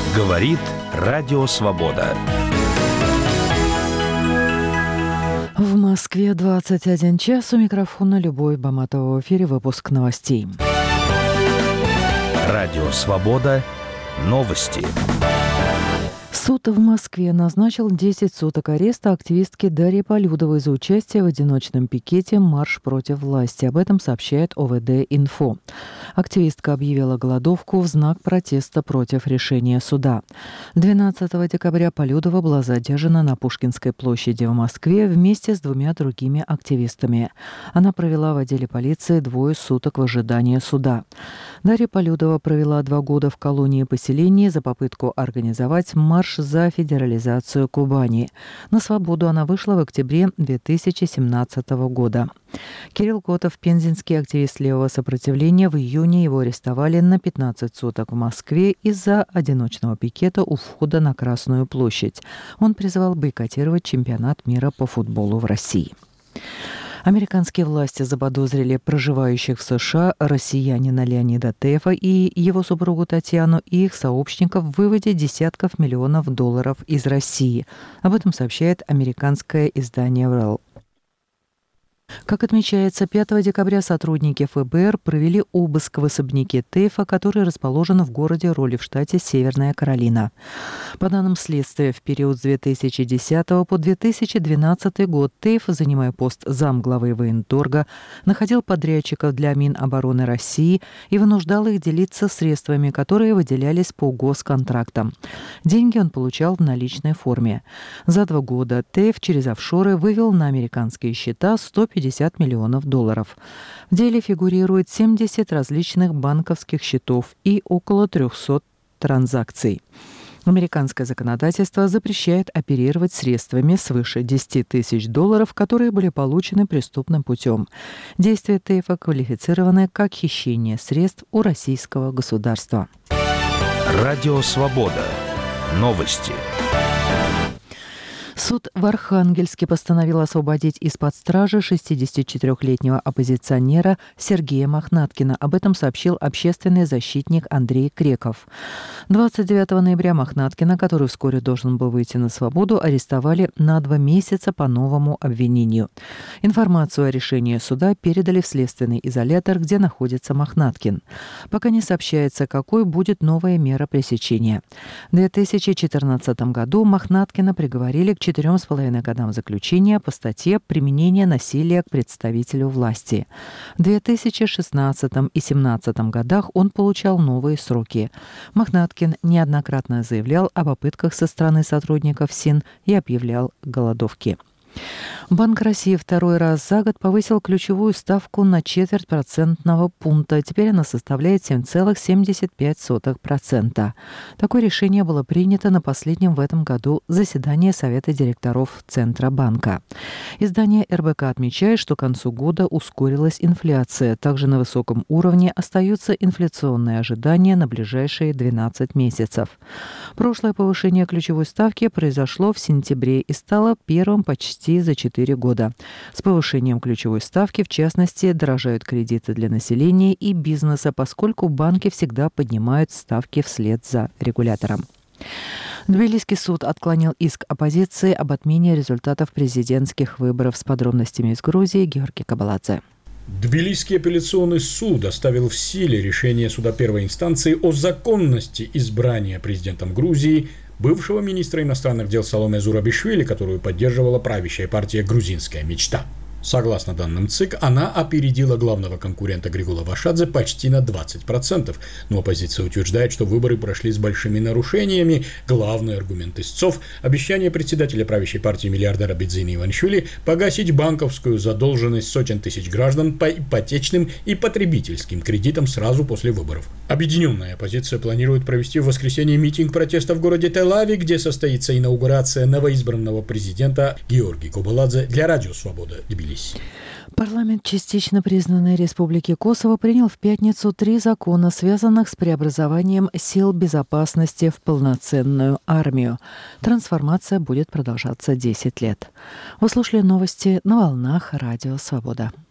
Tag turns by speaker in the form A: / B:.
A: Говорит Радио Свобода.
B: В Москве 21 час. У микрофона Любовь Баматова. В эфире выпуск новостей.
A: Радио Свобода. Новости.
B: Суд в Москве назначил 10 суток ареста активистке Дарье Полюдовой за участие в одиночном пикете «Марш против власти». Об этом сообщает ОВД-Инфо. Активистка объявила голодовку в знак протеста против решения суда. 12 декабря Полюдова была задержана на Пушкинской площади в Москве вместе с двумя другими активистами. Она провела в отделе полиции 2 суток в ожидании суда. Дарья Полюдова провела 2 года в колонии поселения за попытку организовать марш за федерализацию Кубани. На свободу она вышла в октябре 2017 года. Кирилл Котов, пензенский активист левого сопротивления, в июне его арестовали на 15 суток в Москве из-за одиночного пикета у входа на Красную площадь. Он призывал бойкотировать чемпионат мира по футболу в России. Американские власти заподозрили проживающих в США россиянина Леонида Тэфа и его супругу Татьяну и их сообщников в выводе десятков миллионов долларов из России. Об этом сообщает американское издание Rel. Как отмечается, 5 декабря сотрудники ФБР провели обыск в особняке Тэфа, который расположен в городе Роли в штате Северная Каролина. По данным следствия, в период с 2010 по 2012 год Тэф, занимая пост замглавы военторга, находил подрядчиков для Минобороны России и вынуждал их делиться средствами, которые выделялись по госконтрактам. Деньги он получал в наличной форме. За 2 года Тэф через офшоры вывел на американские счета 150 миллионов долларов. В деле фигурирует 70 различных банковских счетов и около 300 транзакций. Американское законодательство запрещает оперировать средствами свыше 10 тысяч долларов, которые были получены преступным путем. Действия Тэфа квалифицированы как хищение средств у российского государства.
A: Радио Свобода. Новости.
B: Суд в Архангельске постановил освободить из-под стражи 64-летнего оппозиционера Сергея Мохнаткина. Об этом сообщил общественный защитник Андрей Креков. 29 ноября Мохнаткина, который вскоре должен был выйти на свободу, арестовали на 2 месяца по новому обвинению. Информацию о решении суда передали в следственный изолятор, где находится Мохнаткин. Пока не сообщается, какой будет новая мера пресечения. В 2014 году Мохнаткина приговорили к 4,5 годам заключения по статье «Применение насилия к представителю власти». В 2016 и 2017 годах он получал новые сроки. Мохнаткин неоднократно заявлял о попытках со стороны сотрудников СИН и объявлял голодовки. Банк России 2 раз за год повысил ключевую ставку на 0,25 процентного пункта. Теперь она составляет 7,75%. Такое решение было принято на последнем в этом году заседании Совета директоров Центробанка. Издание РБК отмечает, что к концу года ускорилась инфляция. Также на высоком уровне остаются инфляционные ожидания на ближайшие 12 месяцев. Прошлое повышение ключевой ставки произошло в сентябре и стало первым почти за 4 года. С повышением ключевой ставки, в частности, дорожают кредиты для населения и бизнеса, поскольку банки всегда поднимают ставки вслед за регулятором. Тбилисский суд отклонил иск оппозиции об отмене результатов президентских выборов. С подробностями из Грузии Георгий Кабаладзе.
C: Тбилисский апелляционный суд оставил в силе решение суда первой инстанции о законности избрания президентом Грузии бывшего министра иностранных дел Саломе Зурабишвили, которую поддерживала правящая партия «Грузинская мечта». Согласно данным ЦИК, она опередила главного конкурента Григола Вашадзе почти на 20%, но оппозиция утверждает, что выборы прошли с большими нарушениями. Главный аргумент истцов – обещание председателя правящей партии миллиардера Бидзини Иванишвили погасить банковскую задолженность сотен тысяч граждан по ипотечным и потребительским кредитам сразу после выборов. Объединенная оппозиция планирует провести в воскресенье митинг протеста в городе Тель-Авив, где состоится инаугурация новоизбранного президента. Георгий Кабаладзе для Радио Свобода, Тбилиси.
B: Парламент частично признанной Республики Косово принял в пятницу 3 закона, связанных с преобразованием сил безопасности в полноценную армию. Трансформация будет продолжаться 10 лет. Вы слушали новости на волнах Радио Свобода.